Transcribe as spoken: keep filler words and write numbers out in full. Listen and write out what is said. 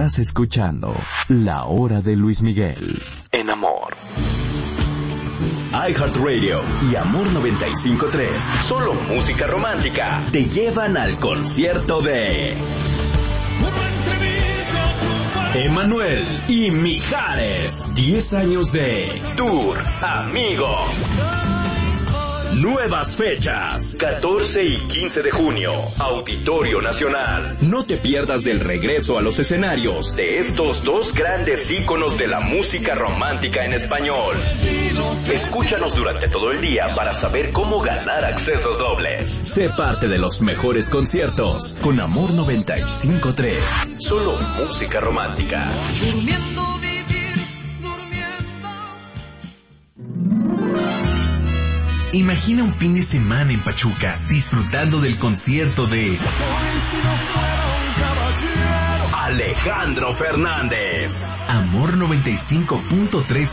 Estás escuchando La Hora de Luis Miguel en Amor. iHeartRadio y Amor noventa y cinco punto tres, solo música romántica, te llevan al concierto de Emmanuel y Mijares. diez años de Tour Amigos. Nuevas fechas, catorce y quince de junio, Auditorio Nacional. No te pierdas del regreso a los escenarios de estos dos grandes íconos de la música romántica en español. Escúchanos durante todo el día para saber cómo ganar accesos dobles. Sé parte de los mejores conciertos con Amor noventa y cinco punto tres. Solo música romántica. Durmiendo. Imagina un fin de semana en Pachuca, disfrutando del concierto de Alejandro Fernández. Amor noventa y cinco punto tres